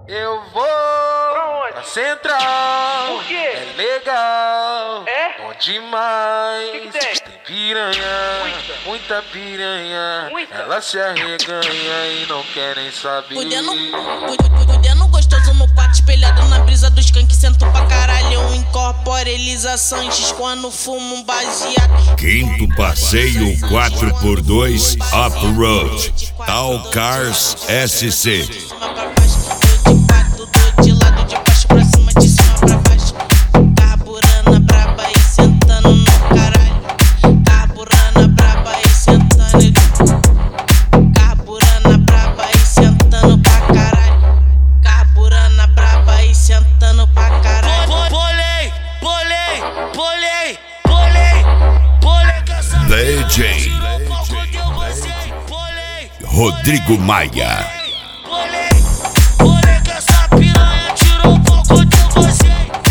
Eu vou pra Central. Por quê? É legal, É? bom demais. Que tem? Tem piranha, muita piranha. Muita? Ela se arreganha e não quer nem saber. Fudendo gostoso no quarto, espelhado na brisa dos skunk. Sento pra caralho, eu incorporo Elisa Sanches quando fumo um baseado. Quinto passeio 4x2 Off-Road Tal Cars SC. De lado, de baixo pra cima, de cima pra baixo. Carburana braba e sentando no caralho. Carburana braba e sentando. Carburana braba e sentando pra caralho. Carburana braba e sentando pra caralho. Bolei com essa DJ Rodrigo Maia. Bolei com essa piranha, tirou um pouco de você.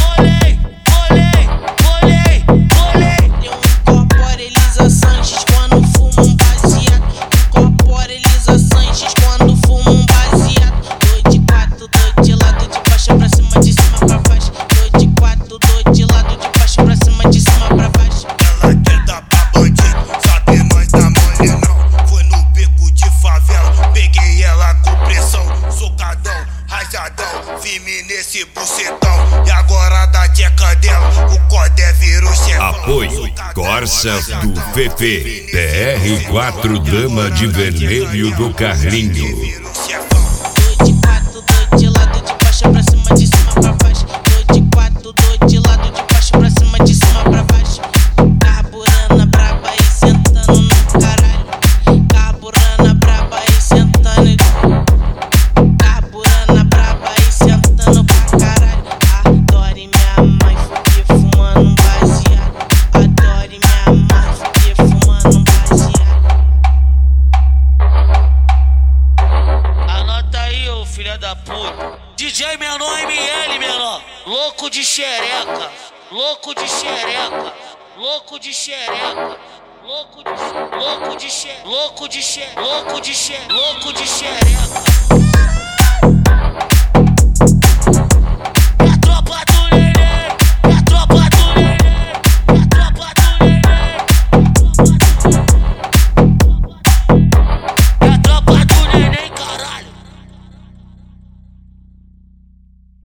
Bolei. Eu incorporo Elisa Sanches quando fumo um baseado. Incorporo Elisa Sanches quando fumo um baseado. Dois de quatro, dois de lado, de baixo pra cima, de cima pra baixo. Dois de quatro, dois de lado, de baixo pra cima, de cima pra baixo. Ela quer dar pra bandido, sabe nós da mole não. Foi no beco de favela, peguei ela com pressão. Socadão, rajadão, firme nesse bucetão. E agora da tcheca dela, o codé virou chefão. Apoio Corsa do VP PR4 Dama de Vermelho do Carlinho. Virou chefão. Dois de quatro, dois de lado, de baixo pra cima, de cima pra baixo. Dois de quatro, dois de lado, de baixo pra cima, de cima pra baixo. Carburana braba e sentando no caralho. Carburana braba e sentando. Carburana braba e sentando pra caralho. Adore minha mãe, fiquei fumando um baseado. Adore minha mãe, fiquei fumando um baseado. Anota aí, ô filha da puta. DJ menor ML, menor. Louco de xereca. Louco de xereca. Louco de xereca. Louco de xereca. Louco de xereca.